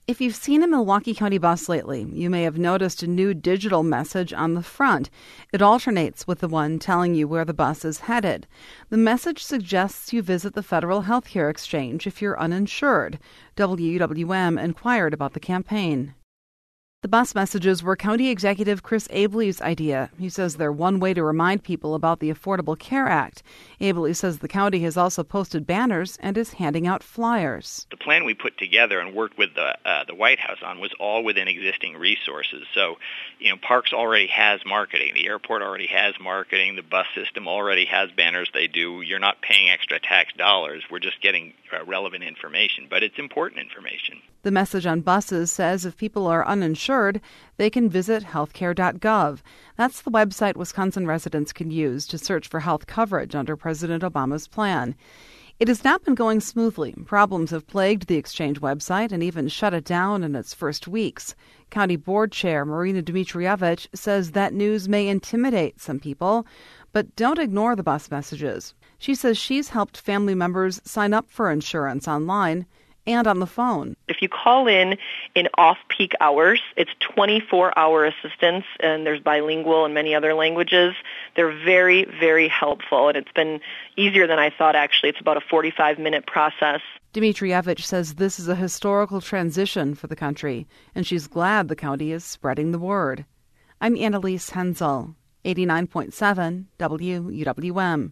If you've seen a Milwaukee County bus lately, you may have noticed a new digital message on the front. It alternates with the one telling you where the bus is headed. The message suggests you visit the Federal Health Care Exchange if you're uninsured. WUWM inquired about the campaign. The bus messages were County Executive Chris Abele idea. He says they're one way to remind people about the Affordable Care Act. Abele says the county has also posted banners and is handing out flyers. The plan we put together and worked with the White House on was all within existing resources. So, Parks already has marketing. The airport already has marketing. The bus system already has banners they do. You're not paying extra tax dollars. We're just getting relevant information, but it's important information. The message on buses says if people are uninsured, they can visit healthcare.gov. That's the website Wisconsin residents can use to search for health coverage under President Obama's plan. It has not been going smoothly. Problems have plagued the exchange website and even shut it down in its first weeks. County Board Chair Marina Dmitrievich says that news may intimidate some people, but don't ignore the bus messages. She says she's helped family members sign up for insurance online and on the phone. If you call in off-peak hours, it's 24-hour assistance, and there's bilingual and many other languages. They're very, very helpful, and it's been easier than I thought, actually. It's about a 45-minute process. Dmitrievich says this is a historical transition for the country, and she's glad the county is spreading the word. I'm Annalise Hensel, 89.7 WUWM.